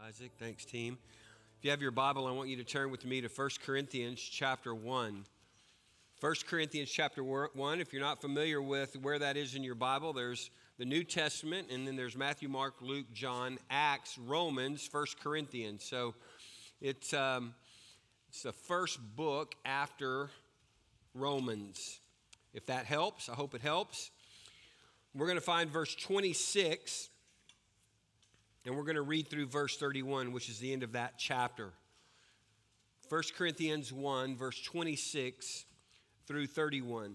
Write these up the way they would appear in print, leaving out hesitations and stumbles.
Isaac. Thanks, team. If you have your Bible, I want you to turn with me to 1 Corinthians chapter 1. 1 Corinthians chapter 1, if you're not familiar with where that is in your Bible, there's the New Testament, and then there's Matthew, Mark, Luke, John, Acts, Romans, 1 Corinthians. So it's the first book after Romans. If that helps, I hope it helps. We're going to find verse 26, and we're going to read through verse 31, which is the end of that chapter. 1 Corinthians 1, verse 26 through 31.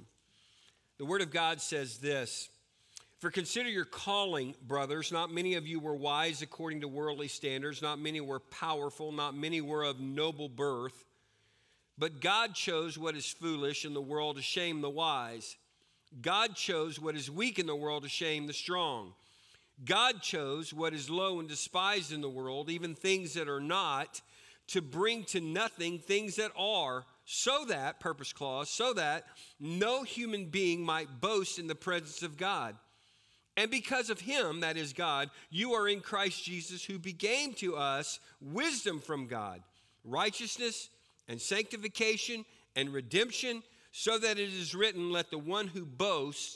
The Word of God says this: "For consider your calling, brothers. Not many of you were wise according to worldly standards. Not many were powerful. Not many were of noble birth. But God chose what is foolish in the world to shame the wise. God chose what is weak in the world to shame the strong. God chose what is low and despised in the world, even things that are not, to bring to nothing things that are, so that," purpose clause, "so that no human being might boast in the presence of God. And because of him," that is God, "you are in Christ Jesus, who became to us wisdom from God, righteousness and sanctification and redemption, so that it is written, let the one who boasts,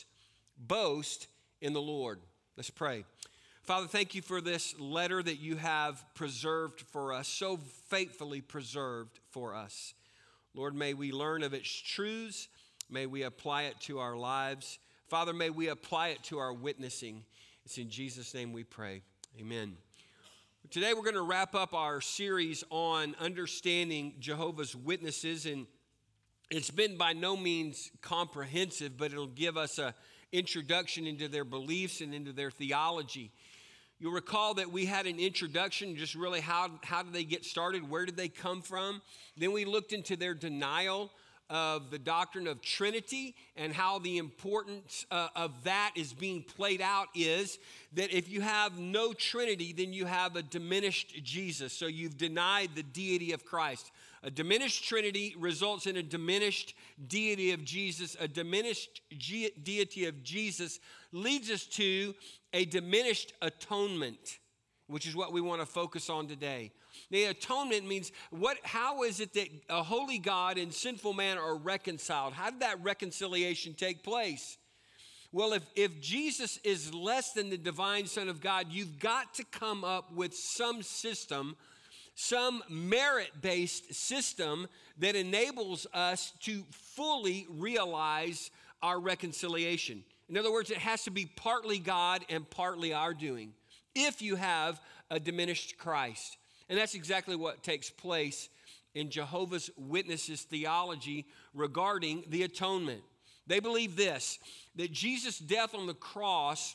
boast in the Lord." Let's pray. Father, thank you for this letter that you have preserved for us, so faithfully preserved for us. Lord, may we learn of its truths. May we apply it to our lives. Father, may we apply it to our witnessing. It's in Jesus' name we pray. Amen. Today we're going to wrap up our series on understanding Jehovah's Witnesses, and it's been by no means comprehensive, but it'll give us an introduction into their beliefs and into their theology. You'll recall that we had an introduction, just really how did they get started, where did they come from? Then we looked into their denial of the doctrine of Trinity and how the importance of that is being played out is that if you have no Trinity, then you have a diminished Jesus. So you've denied the deity of Christ. A diminished Trinity results in a diminished deity of Jesus. A diminished deity of Jesus leads us to a diminished atonement, which is what we want to focus on today. The atonement means how is it that a holy God and sinful man are reconciled? How did that reconciliation take place? Well, if Jesus is less than the divine Son of God, you've got to come up with some system, some merit-based system that enables us to fully realize our reconciliation. In other words, it has to be partly God and partly our doing if you have a diminished Christ. And that's exactly what takes place in Jehovah's Witnesses theology regarding the atonement. They believe this, that Jesus' death on the cross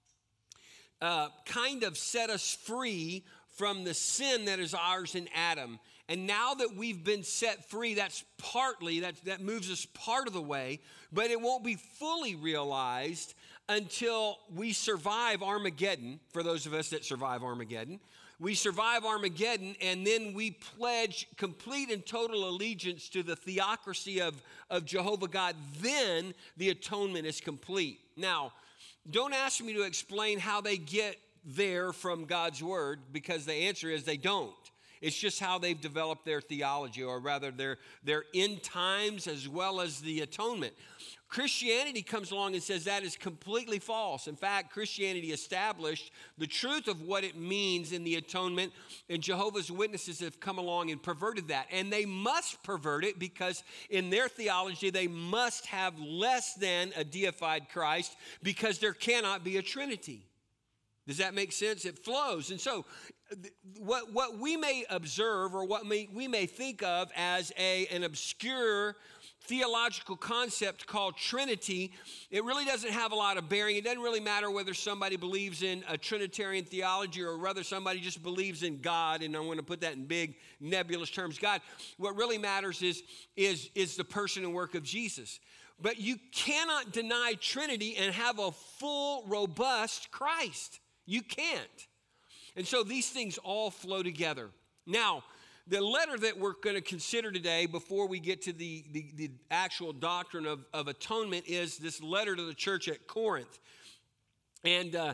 kind of set us free from the sin that is ours in Adam. And now that we've been set free, that moves us part of the way, but it won't be fully realized until we survive Armageddon, for those of us that survive Armageddon. We survive Armageddon, and then we pledge complete and total allegiance to the theocracy of Jehovah God. Then the atonement is complete. Now, don't ask me to explain how they get there from God's word, because the answer is they don't. It's just how they've developed their theology, or rather their end times as well as the atonement. Christianity comes along and says that is completely false. In fact, Christianity established the truth of what it means in the atonement, and Jehovah's Witnesses have come along and perverted that. And they must pervert it because in their theology, they must have less than a deified Christ, because there cannot be a Trinity. Does that make sense? It flows. And so what we may observe, or what we may think of as an obscure theological concept called Trinity, it really doesn't have a lot of bearing. It doesn't really matter whether somebody believes in a Trinitarian theology or whether somebody just believes in God, and I'm going to put that in big nebulous terms. God, what really matters is the person and work of Jesus. But you cannot deny Trinity and have a full, robust Christ. You can't. And so these things all flow together. Now, the letter that we're going to consider today, before we get to the actual doctrine of atonement, is this letter to the church at Corinth. And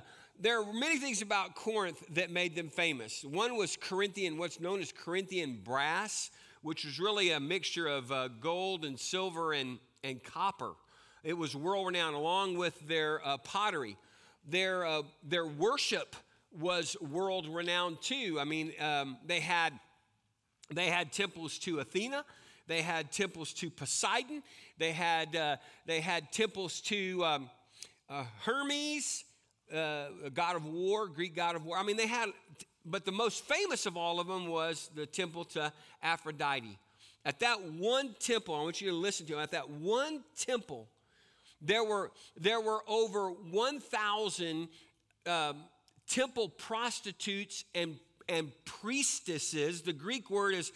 there are many things about Corinth that made them famous. One was Corinthian, what's known as Corinthian brass, which was really a mixture of gold and silver and copper. It was world-renowned, along with their pottery. Their worship was world-renowned too. I mean, they had temples to Athena. They had temples to Poseidon. They had temples to Hermes, god of war, Greek god of war. I mean, but the most famous of all of them was the temple to Aphrodite. At that one temple, I want you to listen to it. At that one temple, there were over 1,000 temple prostitutes and priestesses. The Greek word is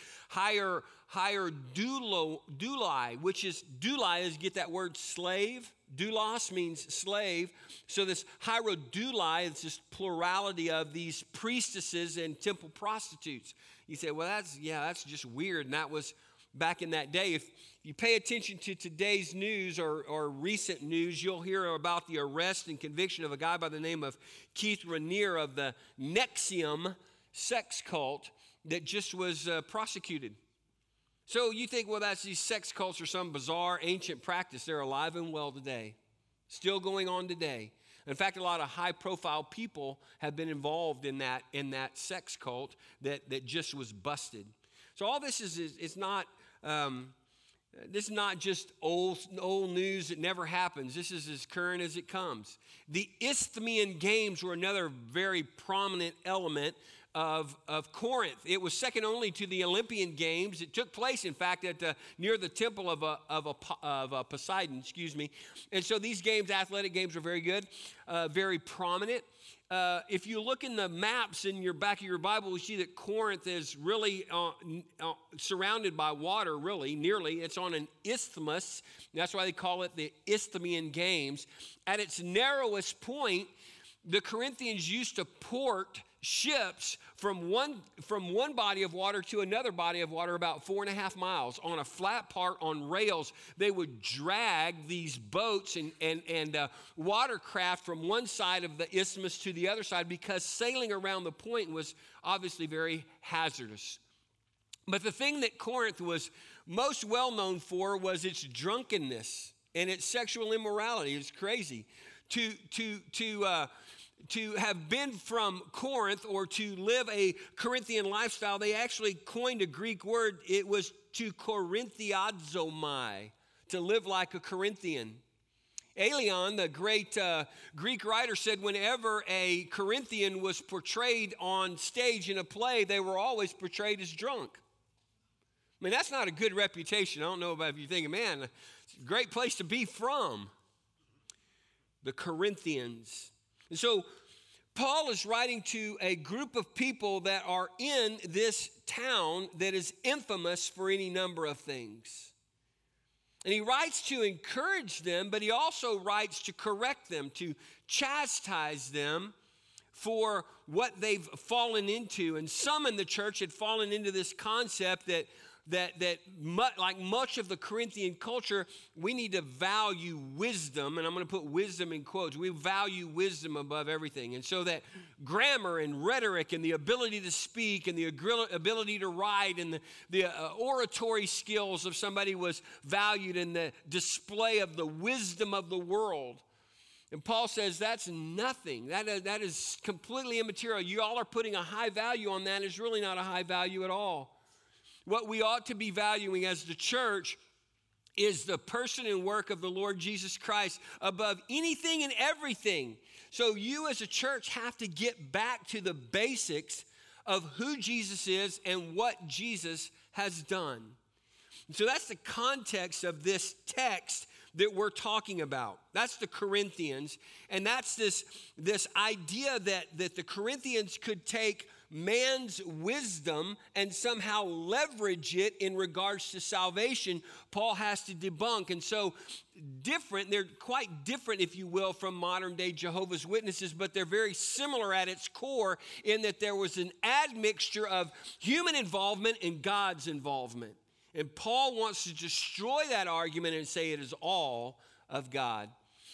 hierodulai, which is, get that word slave. Doulos means slave. So this hierodulai is this plurality of these priestesses and temple prostitutes. You say, well, that's just weird. And that was back in that day. If you pay attention to today's news or recent news, you'll hear about the arrest and conviction of a guy by the name of Keith Raniere of the NXIVM sex cult that just was prosecuted. So you think, well, these sex cults are some bizarre ancient practice. They're alive and well today, still going on today. In fact, a lot of high-profile people have been involved in that sex cult that just was busted. So all this is not this is not just old news that never happens. This is as current as it comes. The Isthmian Games were another very prominent element of Corinth. It was second only to the Olympian Games. It took place, in fact, near the temple of Poseidon. And so these games, athletic games, are very good, very prominent. If you look in the maps in your back of your Bible, you see that Corinth is really surrounded by water, nearly. It's on an isthmus. That's why they call it the Isthmian Games. At its narrowest point, the Corinthians used to port ships from one body of water to another body of water about 4.5 miles on a flat part on rails. They would drag these boats and watercraft from one side of the isthmus to the other side because sailing around the point was obviously very hazardous. But the thing that Corinth was most well known for was its drunkenness and its sexual immorality. It's crazy. To have been from Corinth or to live a Corinthian lifestyle, they actually coined a Greek word. It was to Korinthiazomai, to live like a Corinthian. Aelian, the great Greek writer, said whenever a Corinthian was portrayed on stage in a play, they were always portrayed as drunk. I mean, that's not a good reputation. I don't know about if you're thinking, man, it's a great place to be from. The Corinthians. And so Paul is writing to a group of people that are in this town that is infamous for any number of things. And he writes to encourage them, but he also writes to correct them, to chastise them for what they've fallen into. And some in the church had fallen into this concept that like much of the Corinthian culture, we need to value wisdom, and I'm going to put wisdom in quotes. We value wisdom above everything. And so that grammar and rhetoric and the ability to speak and the ability to write and the oratory skills of somebody was valued in the display of the wisdom of the world. And Paul says that's nothing. That is completely immaterial. You all are putting a high value on that. It's really not a high value at all. What we ought to be valuing as the church is the person and work of the Lord Jesus Christ above anything and everything. So you as a church have to get back to the basics of who Jesus is and what Jesus has done. And so that's the context of this text that we're talking about. That's the Corinthians. And that's this idea that the Corinthians could take man's wisdom and somehow leverage it in regards to salvation. Paul has to debunk. And so they're quite different, if you will, from modern day Jehovah's Witnesses, but they're very similar at its core in that there was an admixture of human involvement and God's involvement. And Paul wants to destroy that argument and say it is all of God.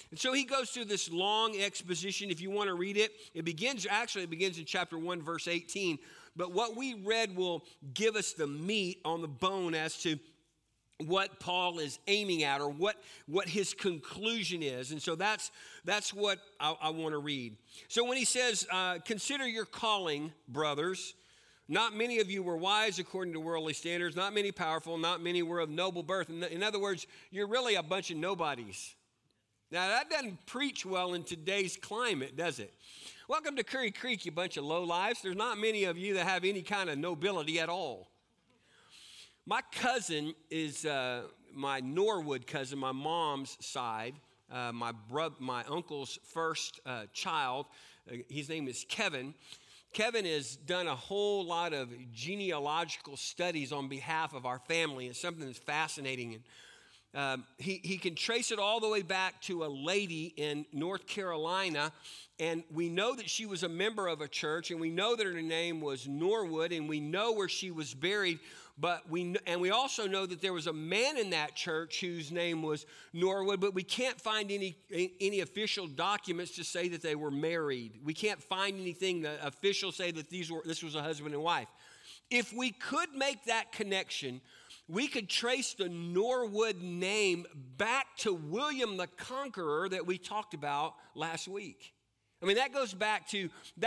And so he goes through this long exposition. If you want to read it, it begins in chapter 1, verse 18. But what we read will give us the meat on the bone as to what Paul is aiming at, or what his conclusion is. And so that's what I want to read. So when he says, consider your calling, brothers. Not many of you were wise according to worldly standards. Not many powerful. Not many were of noble birth. In other words, you're really a bunch of nobodies. Now, that doesn't preach well in today's climate, does it? Welcome to Curry Creek, you bunch of lowlifes. There's not many of you that have any kind of nobility at all. My cousin is my Norwood cousin, my mom's side, my uncle's first child. His name is Kevin. Kevin has done a whole lot of genealogical studies on behalf of our family. It's something that's fascinating. And he can trace it all the way back to a lady in North Carolina, and we know that she was a member of a church, and we know that her name was Norwood, and we know where she was buried. But we also know that there was a man in that church whose name was Norwood, but we can't find any official documents to say that they were married. We can't find anything that official say that this was a husband and wife. If we could make that connection, we could trace the Norwood name back to William the Conqueror that we talked about last week. I mean, that goes back to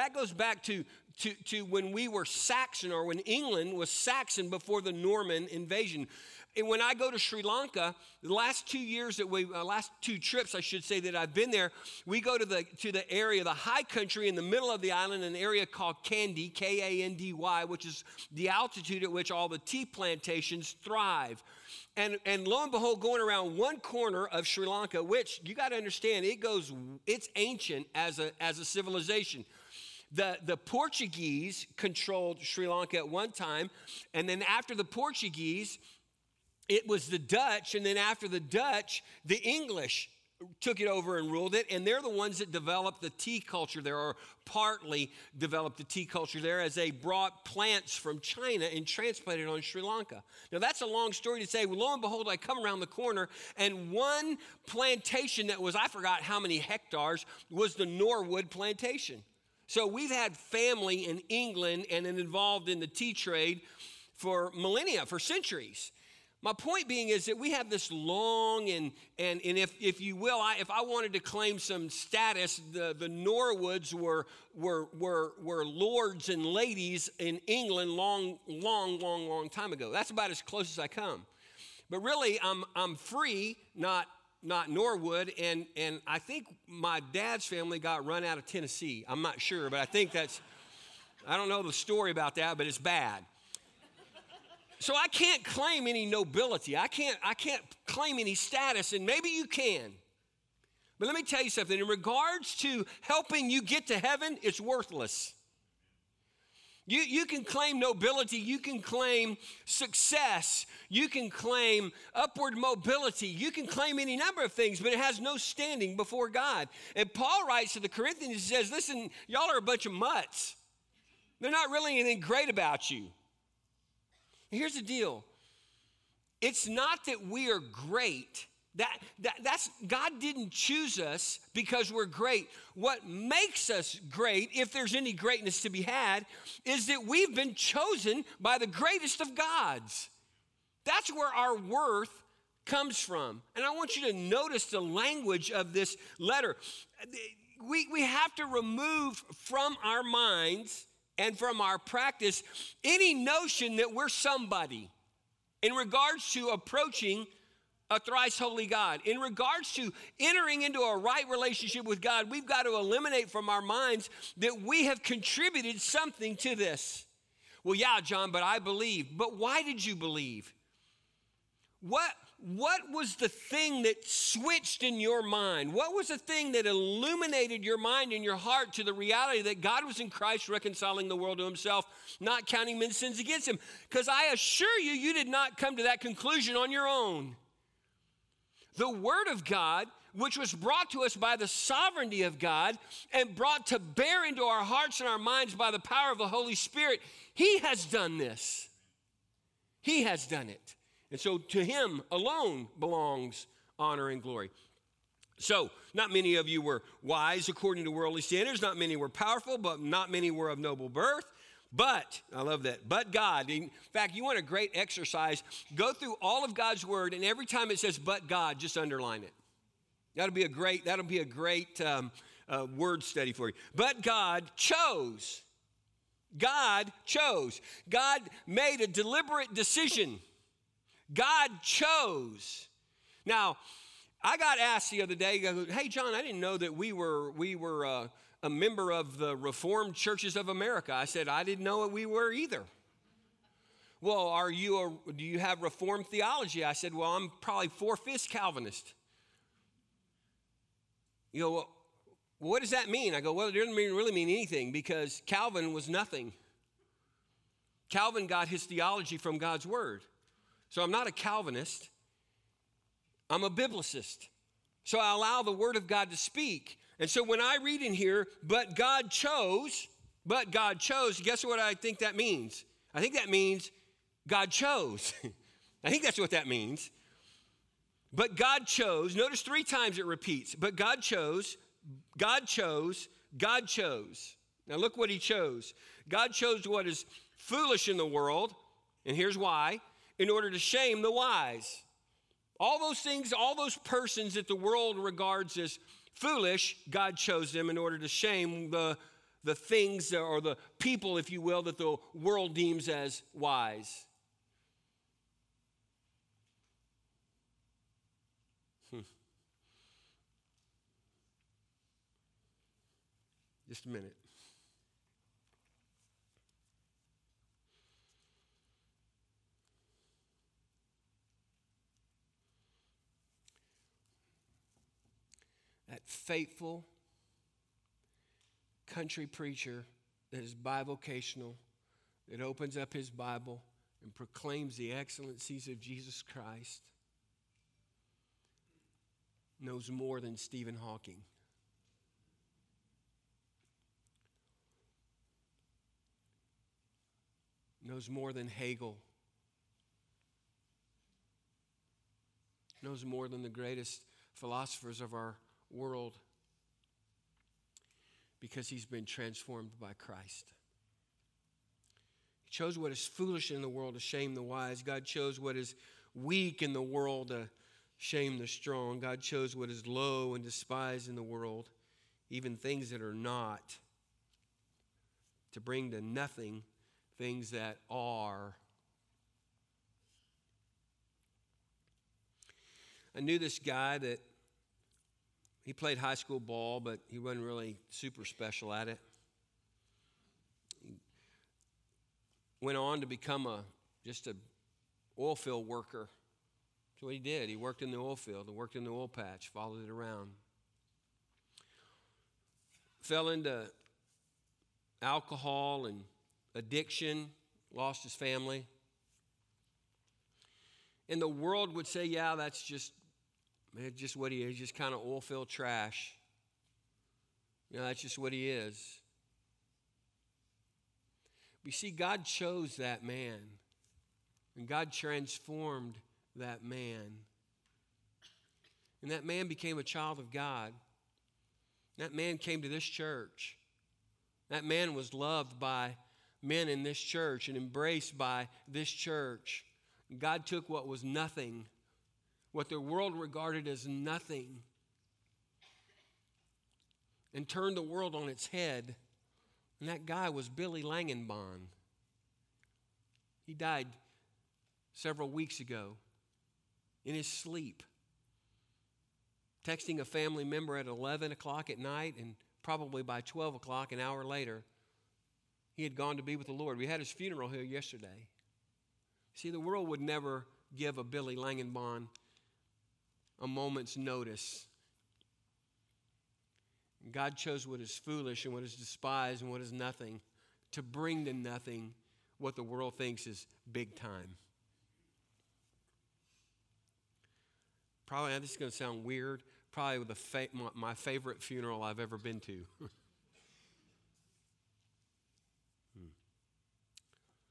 when we were Saxon, or when England was Saxon before the Norman invasion. And when I go to Sri Lanka, the last 2 trips, I should say, that I've been there, we go to the area, the high country in the middle of the island, an area called Kandy, Kandy, which is the altitude at which all the tea plantations thrive. And lo and behold, going around one corner of Sri Lanka, which you got to understand, it's ancient as a civilization. The Portuguese controlled Sri Lanka at one time, and then after the Portuguese, it was the Dutch, and then after the Dutch, the English took it over and ruled it, and they're the ones that developed the tea culture there, or partly developed the tea culture there, as they brought plants from China and transplanted on Sri Lanka. Now, that's a long story to say. Well, lo and behold, I come around the corner, and one plantation that was, I forgot how many hectares, was the Norwood plantation. So we've had family in England and involved in the tea trade for millennia, for centuries. My point being is that we have this long and if you will, if I wanted to claim some status, the Norwoods were lords and ladies in England long time ago. That's about as close as I come. But really, I'm free, not Norwood, and I think my dad's family got run out of Tennessee. I'm not sure, but I don't know the story about that, but it's bad. So I can't claim any nobility. I can't claim any status, and maybe you can. But let me tell you something. In regards to helping you get to heaven, it's worthless. You can claim nobility. You can claim success. You can claim upward mobility. You can claim any number of things, but it has no standing before God. And Paul writes to the Corinthians, he says, listen, y'all are a bunch of mutts. There's not really anything great about you. Here's the deal. It's not that we are great. That's God didn't choose us because we're great. What makes us great, if there's any greatness to be had, is that we've been chosen by the greatest of gods. That's where our worth comes from. And I want you to notice the language of this letter. We have to remove from our minds and from our practice any notion that we're somebody in regards to approaching a thrice holy God. In regards to entering into a right relationship with God, we've got to eliminate from our minds that we have contributed something to this. Well, yeah, John, but I believe. But why did you believe? What was the thing that switched in your mind? What was the thing that illuminated your mind and your heart to the reality that God was in Christ reconciling the world to himself, not counting men's sins against him? Because I assure you, you did not come to that conclusion on your own. The Word of God, which was brought to us by the sovereignty of God and brought to bear into our hearts and our minds by the power of the Holy Spirit, he has done this. He has done it. And so to him alone belongs honor and glory. So, not many of you were wise according to worldly standards. Not many were powerful, but not many were of noble birth. But, I love that, but God. In fact, you want a great exercise, go through all of God's word, and every time it says but God, just underline it. That'll be a great word study for you. But God chose. God chose. God made a deliberate decision. God chose. Now, I got asked the other day, hey, John, I didn't know that we were a member of the Reformed Churches of America. I said, I didn't know we were either. Well, do you have Reformed theology? I said, well, I'm probably 4/5 Calvinist. You know, well, what does that mean? I go, well, it doesn't really mean anything because Calvin was nothing. Calvin got his theology from God's word. So I'm not a Calvinist. I'm a biblicist. So I allow the word of God to speak. And so when I read in here, but God chose, guess what I think that means? I think that means God chose. I think that's what that means. But God chose. Notice 3 times it repeats. But God chose, God chose, God chose. Now look what he chose. God chose what is foolish in the world, and here's why, in order to shame the wise. All those things, all those persons that the world regards as foolish, God chose them in order to shame the things or the people, if you will, that the world deems as wise. Just a minute. That faithful country preacher that is bivocational, that opens up his Bible and proclaims the excellencies of Jesus Christ, knows more than Stephen Hawking. Knows more than Hegel. Knows more than the greatest philosophers of our world, because he's been transformed by Christ. He chose what is foolish in the world to shame the wise. God chose what is weak in the world to shame the strong. God chose what is low and despised in the world, even things that are not, to bring to nothing things that are. I knew this guy that he played high school ball, but he wasn't really super special at it. He went on to become just an oil field worker. That's what he did. He worked in the oil field, and worked in the oil patch, followed it around. Fell into alcohol and addiction, lost his family. And the world would say, yeah, that's just what he is, just kind of oil field trash. You know, that's just what he is. We see God chose that man, and God transformed that man. And that man became a child of God. That man came to this church. That man was loved by men in this church and embraced by this church. God took what was nothing, what the world regarded as nothing, and turned the world on its head. And that guy was Billy Langenbahn. He died several weeks ago in his sleep, texting a family member at 11 o'clock at night, and probably by 12 o'clock, an hour later, he had gone to be with the Lord. We had his funeral here yesterday. See, the world would never give a Billy Langenbahn a moment's notice. God chose what is foolish and what is despised and what is nothing to bring to nothing what the world thinks is big time. Probably, this is going to sound weird, probably my favorite funeral I've ever been to.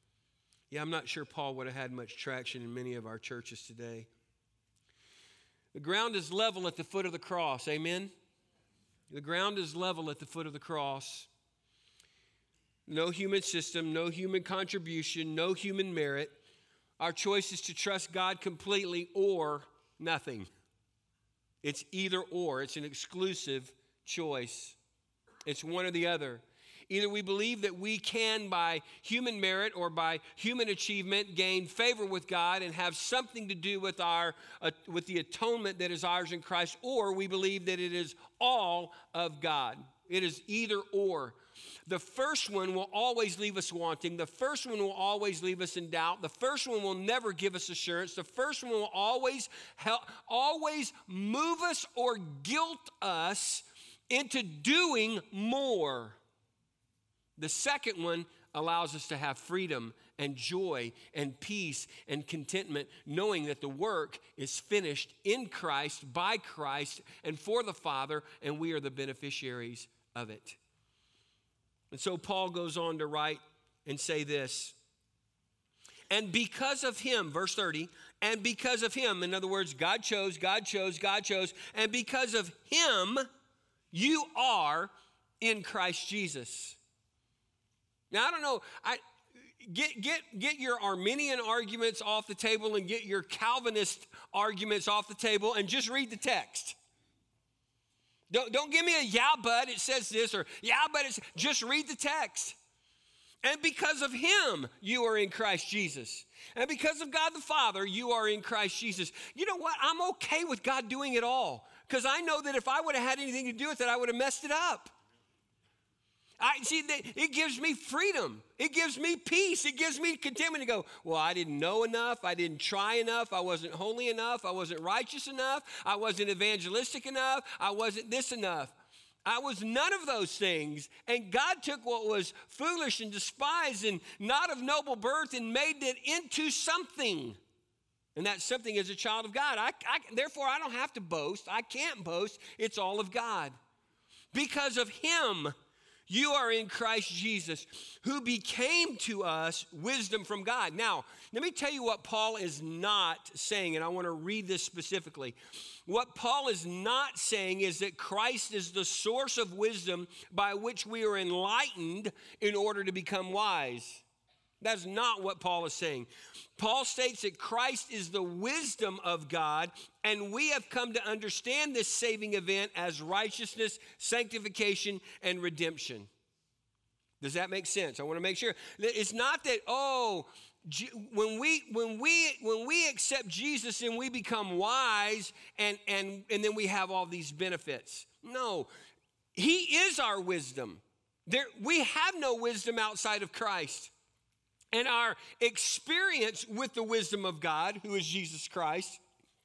Yeah, I'm not sure Paul would have had much traction in many of our churches today. The ground is level at the foot of the cross. Amen? The ground is level at the foot of the cross. No human system, no human contribution, no human merit. Our choice is to trust God completely or nothing. It's either or. It's an exclusive choice. It's one or the other. Either we believe that we can, by human merit or by human achievement, gain favor with God and have something to do with with the atonement that is ours in Christ, or we believe that it is all of God. It is either or. The first one will always leave us wanting. The first one will always leave us in doubt. The first one will never give us assurance. The first one will always move us or guilt us into doing more. The second one allows us to have freedom and joy and peace and contentment, knowing that the work is finished in Christ, by Christ, and for the Father, and we are the beneficiaries of it. And so Paul goes on to write and say this, and because of him, verse 30, and because of him, in other words, God chose, and because of him, you are in Christ Jesus. Now, I don't know, get your Arminian arguments off the table and get your Calvinist arguments off the table and just read the text. Don't give me a yeah, but it says this, or yeah, but it's, just read the text. And because of him, you are in Christ Jesus. And because of God the Father, you are in Christ Jesus. You know what? I'm okay with God doing it all, because I know that if I would have had anything to do with it, I would have messed it up. It gives me freedom. It gives me peace. It gives me contentment to go, well, I didn't know enough. I didn't try enough. I wasn't holy enough. I wasn't righteous enough. I wasn't evangelistic enough. I wasn't this enough. I was none of those things. And God took what was foolish and despised and not of noble birth and made it into something. And that something is a child of God. Therefore, I don't have to boast. I can't boast. It's all of God. Because of him, you are in Christ Jesus, who became to us wisdom from God. Now, let me tell you what Paul is not saying, and I want to read this specifically. What Paul is not saying is that Christ is the source of wisdom by which we are enlightened in order to become wise. That's not what Paul is saying. Paul states that Christ is the wisdom of God, and we have come to understand this saving event as righteousness, sanctification, and redemption. Does that make sense? I want to make sure. It's not that, when we accept Jesus and we become wise and then we have all these benefits. No, he is our wisdom. We have no wisdom outside of Christ. And our experience with the wisdom of God, who is Jesus Christ,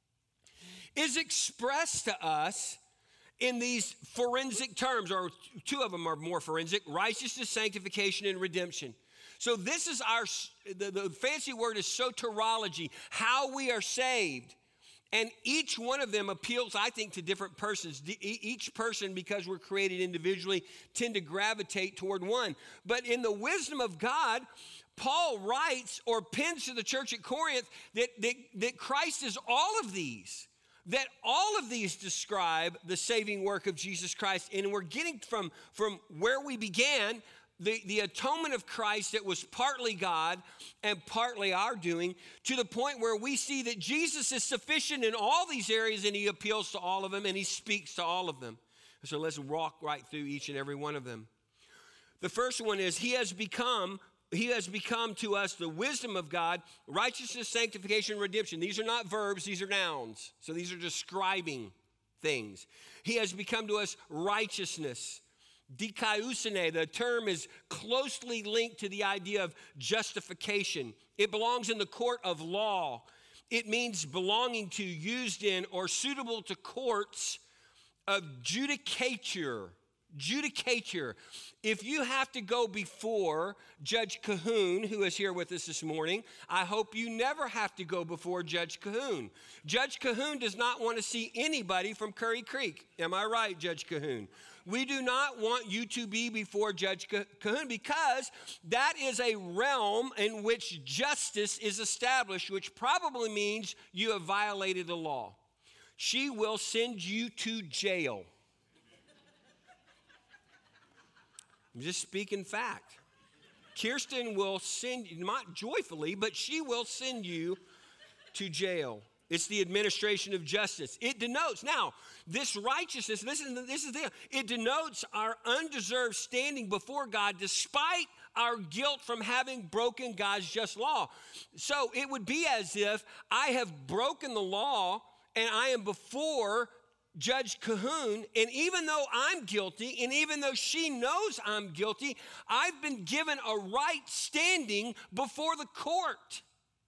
is expressed to us in these forensic terms, or two of them are more forensic: righteousness, sanctification, and redemption. So this is the fancy word is soteriology, how we are saved. And each one of them appeals, I think, to different persons. Each person, because we're created individually, tend to gravitate toward one. But in the wisdom of God, Paul writes or pens to the church at Corinth that Christ is all of these, that all of these describe the saving work of Jesus Christ. And we're getting from where we began, the atonement of Christ that was partly God and partly our doing, to the point where we see that Jesus is sufficient in all these areas, and he appeals to all of them and he speaks to all of them. So let's walk right through each and every one of them. The first one is he has become to us the wisdom of God, righteousness, sanctification, redemption. These are not verbs, these are nouns. So these are describing things. He has become to us righteousness. Dikaiosune, the term is closely linked to the idea of justification. It belongs in the court of law. It means belonging to, used in, or suitable to courts of judicature. Judicature. If you have to go before Judge Cahoon, who is here with us this morning, I hope you never have to go before Judge Cahoon. Judge Cahoon does not want to see anybody from Curry Creek. Am I right, Judge Cahoon? We do not want you to be before Judge Cahoon, because that is a realm in which justice is established, which probably means you have violated the law. she will send you to jail. I'm just speaking fact. Kirsten will send you, not joyfully, but she will send you to jail. It's the administration of justice. It denotes, now, this righteousness, this is it denotes our undeserved standing before God despite our guilt from having broken God's just law. So it would be as if I have broken the law and I am before Judge Cahoon, and even though I'm guilty, and even though she knows I'm guilty, I've been given a right standing before the court.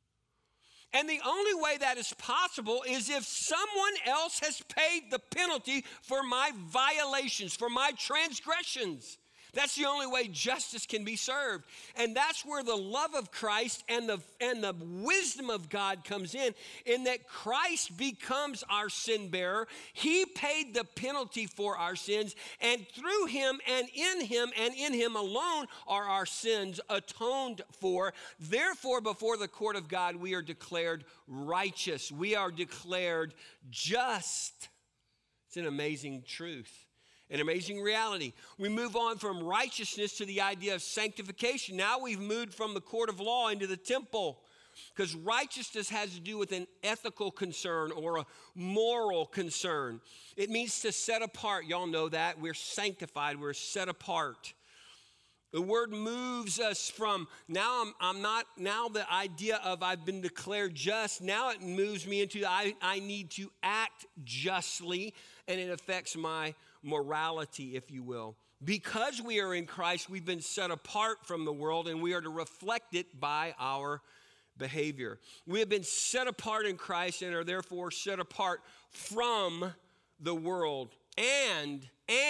And the only way that is possible is if someone else has paid the penalty for my violations, for my transgressions. That's the only way justice can be served. And that's where the love of Christ and the wisdom of God comes in that Christ becomes our sin bearer. He paid the penalty for our sins, and through him and in him alone are our sins atoned for. Therefore, before the court of God, we are declared righteous. We are declared just. It's an amazing truth. An amazing reality. We move on from righteousness to the idea of sanctification. Now we've moved from the court of law into the temple, because righteousness has to do with an ethical concern or a moral concern. It means to set apart. Y'all know that. We're sanctified. We're set apart. The word moves us from now the idea of I've been declared just. Now it moves me into I need to act justly, and it affects my morality, if you will. Because we are in Christ, we've been set apart from the world, and we are to reflect it by our behavior. We have been set apart in Christ and are therefore set apart from the world and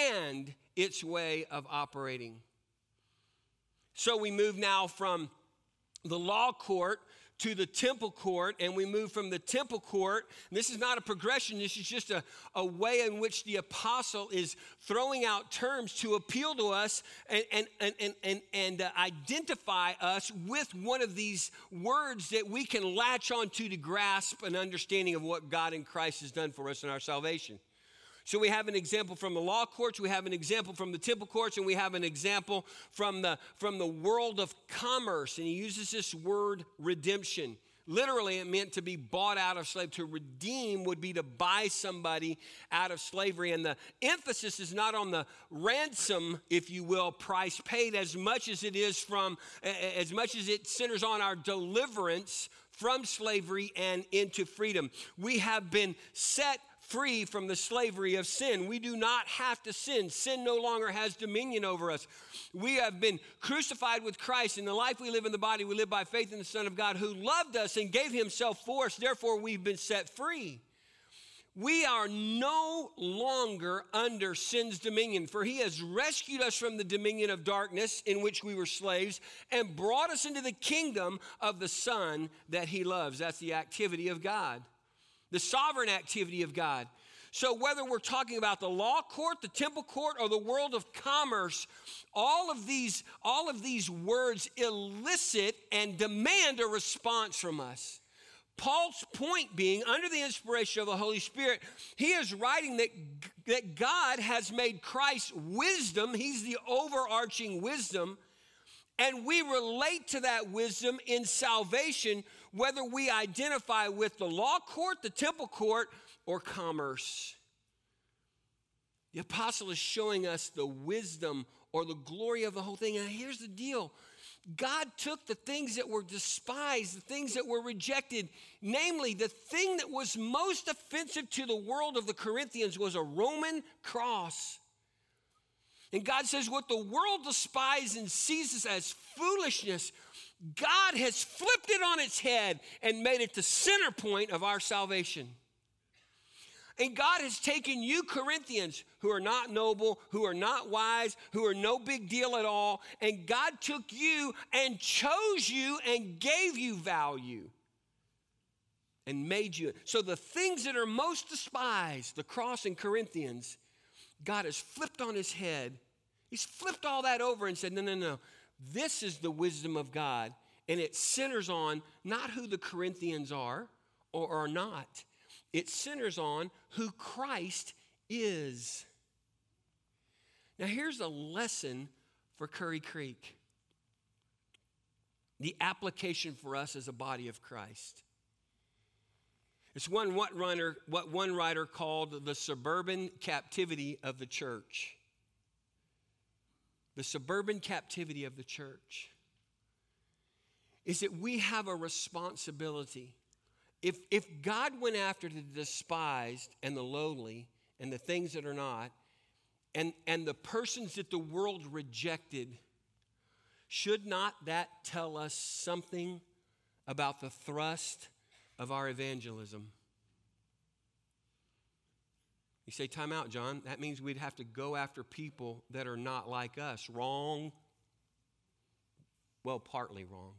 its way of operating. So we move now from the law court to the temple court, and we move from the temple court. This is not a progression. This is just a way in which the apostle is throwing out terms to appeal to us and identify us with one of these words that we can latch onto to grasp an understanding of what God in Christ has done for us in our salvation. So we have an example from the law courts, we have an example from the temple courts, and we have an example from the world of commerce. And he uses this word redemption. Literally, it meant to be bought out of slavery. To redeem would be to buy somebody out of slavery. And the emphasis is not on the ransom, if you will, price paid, as much as it centers on our deliverance from slavery and into freedom. We have been set free from the slavery of sin. We do not have to sin. Sin no longer has dominion over us. We have been crucified with Christ. In the life we live in the body, we live by faith in the Son of God who loved us and gave himself for us. Therefore, we've been set free. We are no longer under sin's dominion, for he has rescued us from the dominion of darkness in which we were slaves and brought us into the kingdom of the Son that he loves. That's the activity of God. The sovereign activity of God. So whether we're talking about the law court, the temple court, or the world of commerce, all of these words elicit and demand a response from us. Paul's point being, under the inspiration of the Holy Spirit, he is writing that God has made Christ wisdom. He's the overarching wisdom. And we relate to that wisdom in salvation, whether we identify with the law court, the temple court, or commerce. The apostle is showing us the wisdom or the glory of the whole thing. And here's the deal. God took the things that were despised, the things that were rejected, namely the thing that was most offensive to the world of the Corinthians was a Roman cross. And God says what the world despises and sees as foolishness, God has flipped it on its head and made it the center point of our salvation. And God has taken you Corinthians who are not noble, who are not wise, who are no big deal at all, and God took you and chose you and gave you value and made you. So the things that are most despised, the cross in Corinthians, God has flipped on his head. He's flipped all that over and said, no. This is the wisdom of God. And it centers on not who the Corinthians are or are not. It centers on who Christ is. Now, here's a lesson for Curry Creek. The application for us as a body of Christ. It's what one writer called the suburban captivity of the church. The suburban captivity of the church is that we have a responsibility. If God went after the despised and the lowly and the things that are not, and the persons that the world rejected, should not that tell us something about the thrust of our evangelism? You say, time out, John. That means we'd have to go after people that are not like us. Wrong. Well, partly wrong.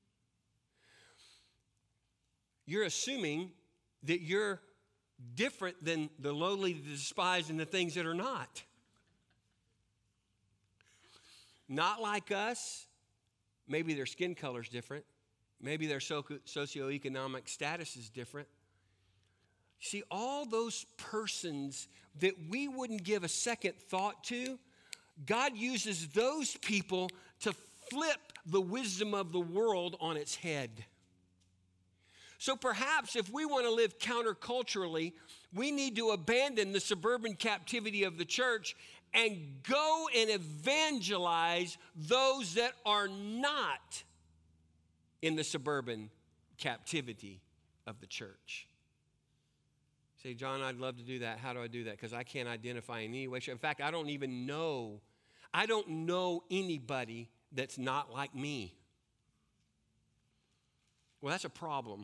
You're assuming that you're different than the lowly, the despised, and the things that are not. Not like us. Maybe their skin color's different. Maybe their socioeconomic status is different. See, all those persons that we wouldn't give a second thought to, God uses those people to flip the wisdom of the world on its head. So perhaps if we want to live counterculturally, we need to abandon the suburban captivity of the church and go and evangelize those that are not in the suburban captivity of the church. Say, John, I'd love to do that. How do I do that? Because I can't identify in any way. In fact, I don't know anybody that's not like me. Well, that's a problem.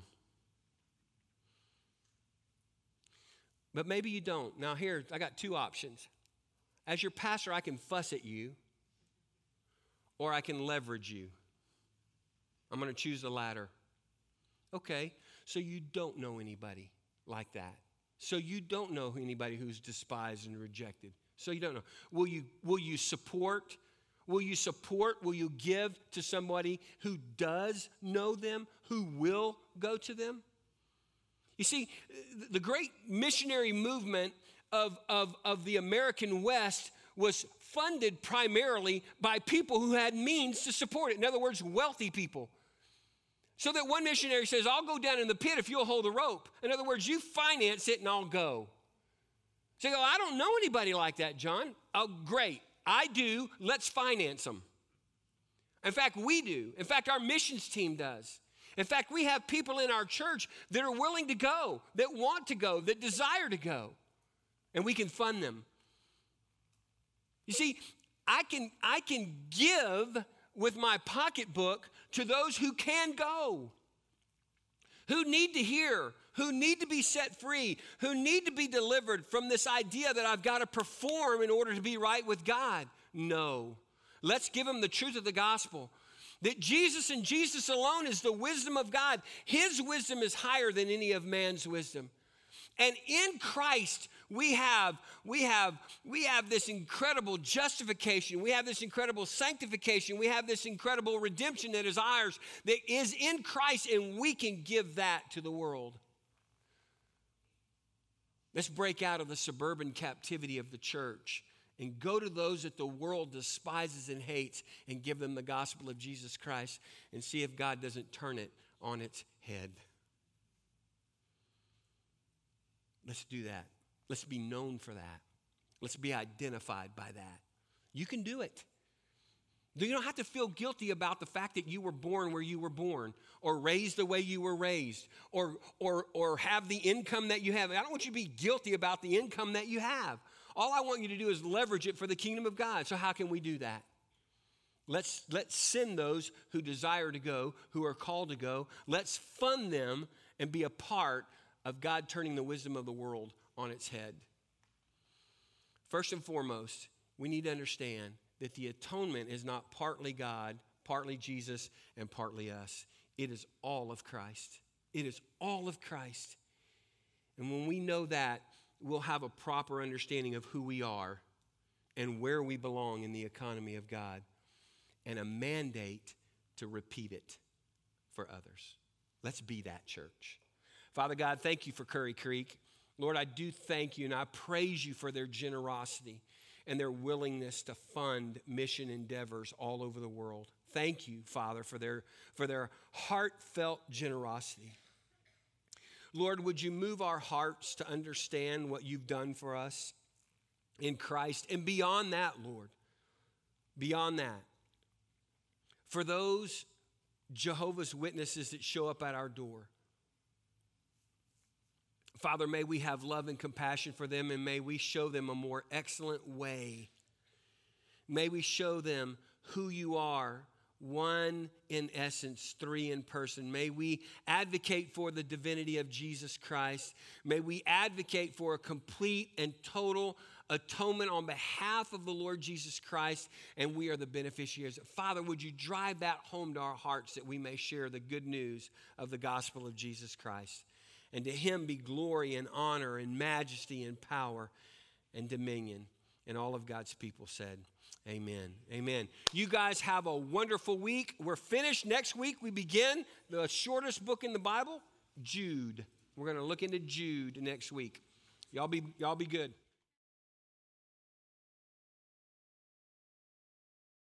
But maybe you don't. Now here, I got two options. As your pastor, I can fuss at you, or I can leverage you. I'm going to choose the latter. Okay, so you don't know anybody like that. So you don't know anybody who's despised and rejected. So you don't know. Will you support? Will you give to somebody who does know them, who will go to them? You see, the great missionary movement of the American West was funded primarily by people who had means to support it. In other words, wealthy people. So that one missionary says, I'll go down in the pit if you'll hold the rope. In other words, you finance it and I'll go. So you go, I don't know anybody like that, John. Oh, great. I do. Let's finance them. In fact, we do. In fact, our missions team does. In fact, we have people in our church that are willing to go, that want to go, that desire to go. And we can fund them. You see, I can give with my pocketbook to those who can go, who need to hear, who need to be set free, who need to be delivered from this idea that I've got to perform in order to be right with God. No. Let's give them the truth of the gospel. That Jesus and Jesus alone is the wisdom of God. His wisdom is higher than any of man's wisdom. And in Christ, we have this incredible justification. We have this incredible sanctification. We have this incredible redemption that is ours, that is in Christ, and we can give that to the world. Let's break out of the suburban captivity of the church and go to those that the world despises and hates and give them the gospel of Jesus Christ and see if God doesn't turn it on its head. Let's do that. Let's be known for that. Let's be identified by that. You can do it. You don't have to feel guilty about the fact that you were born where you were born, or raised the way you were raised, or have the income that you have. I don't want you to be guilty about the income that you have. All I want you to do is leverage it for the kingdom of God. So how can we do that? Let's send those who desire to go, who are called to go. Let's fund them and be a part of God turning the wisdom of the world on its head. First and foremost, we need to understand that the atonement is not partly God, partly Jesus, and partly us. It is all of Christ. It is all of Christ. And when we know that, we'll have a proper understanding of who we are and where we belong in the economy of God, and a mandate to repeat it for others. Let's be that church. Father God, thank you for Curry Creek. Lord, I do thank you and I praise you for their generosity and their willingness to fund mission endeavors all over the world. Thank you, Father, for their heartfelt generosity. Lord, would you move our hearts to understand what you've done for us in Christ? And beyond that, Lord, beyond that, for those Jehovah's Witnesses that show up at our door, Father, may we have love and compassion for them, and may we show them a more excellent way. May we show them who you are, one in essence, three in person. May we advocate for the divinity of Jesus Christ. May we advocate for a complete and total atonement on behalf of the Lord Jesus Christ, and we are the beneficiaries. Father, would you drive that home to our hearts that we may share the good news of the gospel of Jesus Christ? And to him be glory and honor and majesty and power and dominion. And all of God's people said, amen. Amen. You guys have a wonderful week. We're finished. Next week we begin the shortest book in the Bible, Jude. We're going to look into Jude next week. Y'all be good.